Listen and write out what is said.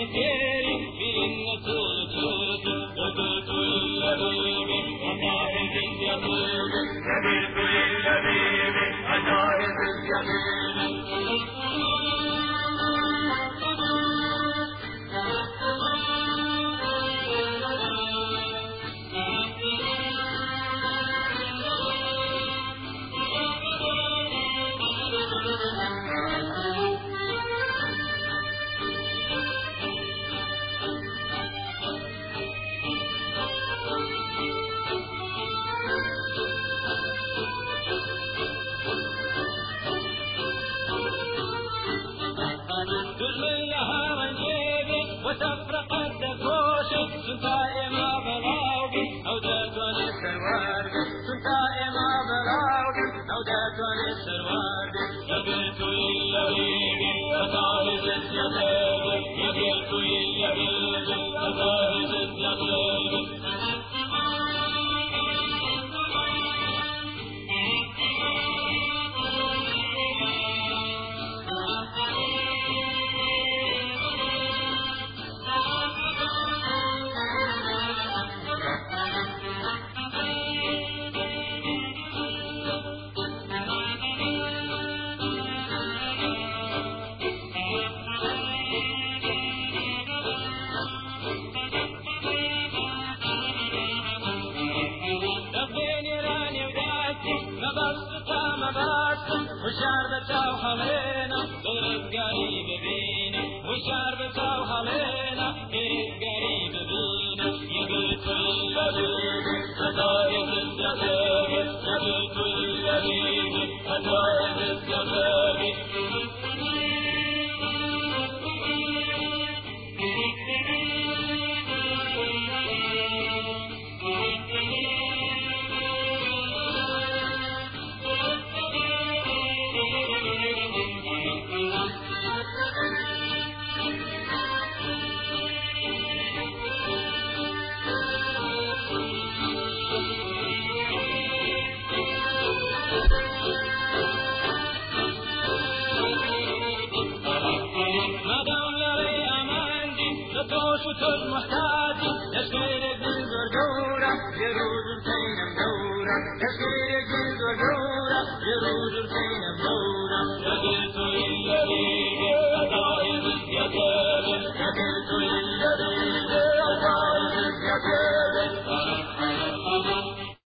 الجيري بإنة الجيري قبلت للبيبي وطاحب اليمين قبلت للبيبي وطاحب اليمين تجمل لها رنجيبي وتفرق الدكوش سنتاي ما بلاوي أو داتون السروار سنتاي ما بلاوي أو داتون السروار يقلت للبيبي وطاهز اليمين يقلت للبيبي وطاهز اليمين وشاربته وحمينا غير قريب بينا وشاربته وحمينا غير قريب بينا يقلت للبيبي وطايب الزبيبي يقلت للبيبي وطايب الزبيبي توشة المحتاج يشكيلك من زرقورة يروج الفين مدورة يشكيلك من زرقورة يروج الفين مدورة يقلت للبيبي وطاهب اليتامى يقلت للبيبي